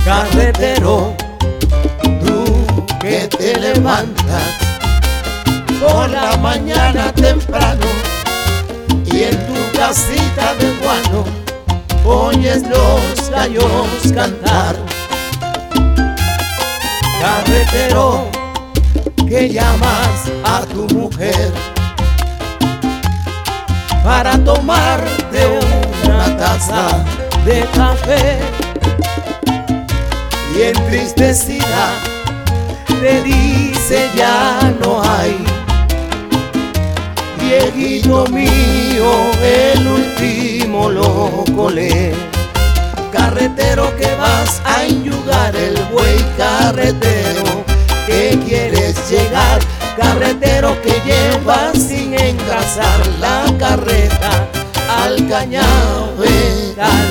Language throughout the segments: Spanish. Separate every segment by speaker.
Speaker 1: Carretero, tú que te levantas por la mañana temprano y en tu casita de guano oyes los gallos cantar. Carretero, que llamas a tu mujer para tomarte una taza de café y entristecida te dice ya no hay. Viejito mío, el último lo colé. Carretero, que vas a enyugar el buey. Carretero, que quieres llegar. Carretero, que llevas sin engrasar la carreta al cañaveral.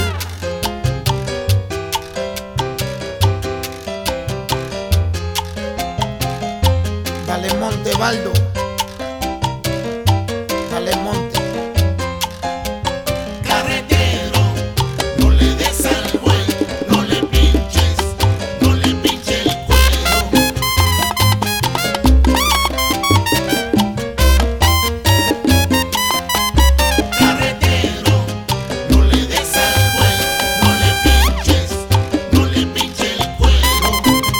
Speaker 2: Dale monte, Baldo. Dale monte.
Speaker 3: Carretero, no le des al buey, no le pinches el cuero. Carretero, no le des al buey, no le pinches el cuero.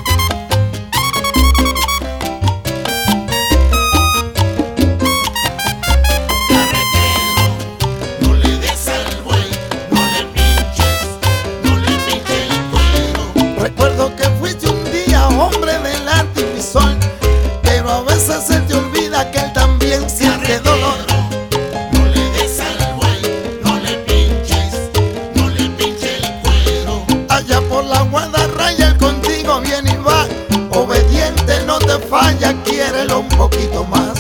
Speaker 3: No le des al buey, no le pinches el cuero.
Speaker 2: Recuerdo que fuiste un día hombre del antivisol, pero a veces se te olvida que él también siente dolor.
Speaker 3: No le des al buey, no le pinches el cuero.
Speaker 2: Allá por la guardarraya él contigo viene y va, obediente no te falla, quiérelo un poquito más.